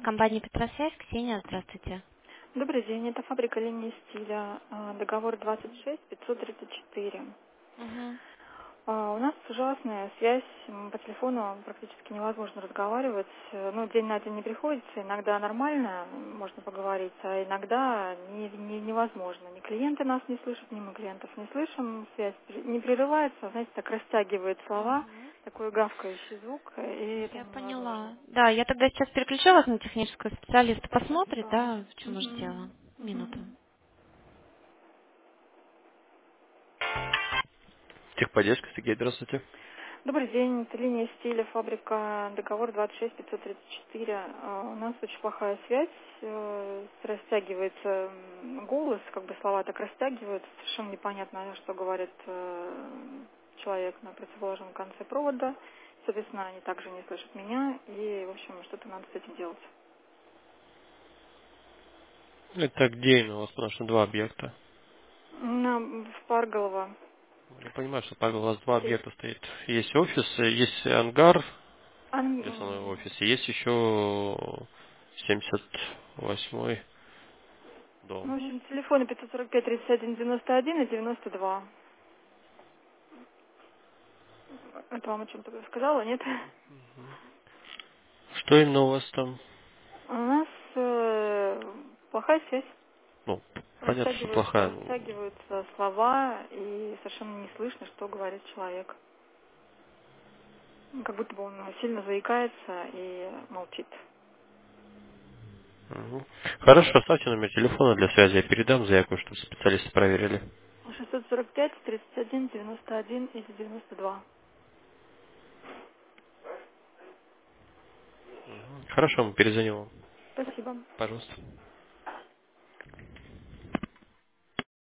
Компания «Петросвязь», Ксения, здравствуйте. Добрый день, это фабрика линии стиля, договор 26534. Мгм. У нас ужасная связь, по телефону практически невозможно разговаривать. Ну, день на день не приходится, иногда нормально можно поговорить, а иногда невозможно. Ни клиенты нас не слышат, ни мы клиентов не слышим, связь не прерывается, знаете, так растягивает слова, Мгм. такой гавкающий звук, и это Я невозможно. поняла. Да, я тогда сейчас переключу вас на технического специалиста, посмотрит, Спасибо. да, в чем может дело. Мгм. Минуту. Мгм. Техподдержка, Сергей, здравствуйте. Добрый день, это линия стиля, фабрика, договор 26534. У нас очень плохая связь, растягивается голос, как бы слова так растягиваются, совершенно непонятно, что говорит человек на противоположном конце провода. Соответственно, они также не слышат меня, и, в общем, что-то надо с этим делать. Это где именно у вас, потому что два объекта? В Парголово Я понимаю, что Павел, у вас два 3. объекта стоит. Есть офис, есть ангар, где основной офис, и есть еще 78-й Ну, дом. в общем, телефоны 545 31 91 и 92. Это вам о чем-то сказала, нет? Что именно у вас там? У нас плохая связь. Ну, понятно, что Растягиваются, плохая. растягиваются слова, и совершенно не слышно, что говорит человек. Как будто бы он сильно заикается и молчит. Мгм. Хорошо, оставьте номер телефона для связи, я передам заявку, чтобы специалисты проверили. 645 31 91 или 92. Хорошо, мы перезвоним вам. Спасибо. Пожалуйста.